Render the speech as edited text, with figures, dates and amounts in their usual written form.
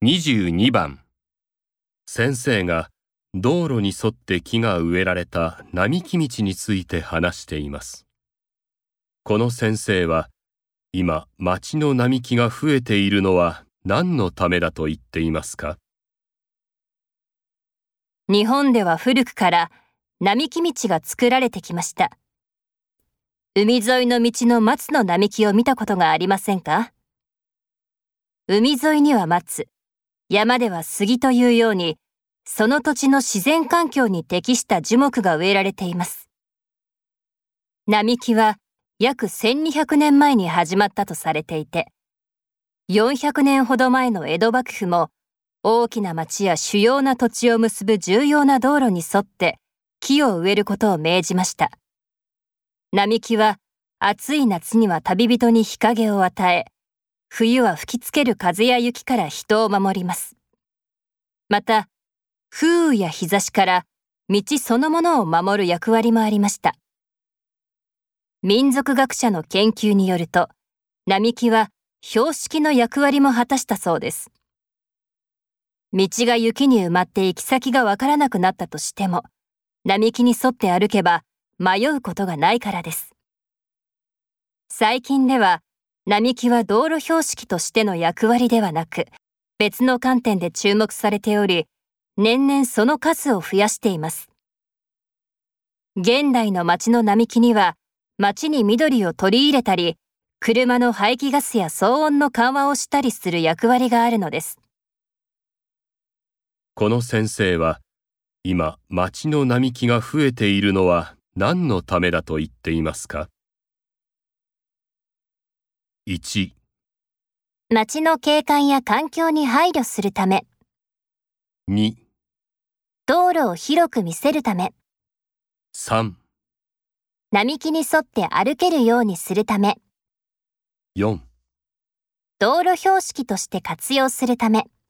22番。先生が道路に沿って木が植えられた並木道について話しています。この先生は今町の並木が増えているのは何のためだと言っていますか？ 日本では古くから並木道が作られてきました。海沿いの道の松の並木を見たことがありませんか？海沿いには松、山では杉というように、その土地の自然環境に適した樹木が植えられています。並木は約1200年前に始まったとされていて、400年ほど前の江戸幕府も大きな町や主要な土地を結ぶ重要な道路に沿って木を植えることを命じました。並木は暑い夏には旅人に日陰を与え、冬は吹きつける風や雪から人を守ります。また、風雨や日差しから道そのものを守る役割もありました。民族学者の研究によると、並木は標識の役割も果たしたそうです。道が雪に埋まって行き先がわからなくなったとしても、並木に沿って歩けば迷うことがないからです。最近では、並木は道路標識としての役割ではなく、別の観点で注目されており、年々その数を増やしています。現代の街の並木には、街に緑を取り入れたり、車の排気ガスや騒音の緩和をしたりする役割があるのです。 この先生は、今町の並木が増えているのは何のためだと言っていますか？ 1、 街の景観や環境に配慮するため、 2、 道路を広く見せるため、 3、 並木に沿って歩けるようにするため、 4 道路標識として活用するため。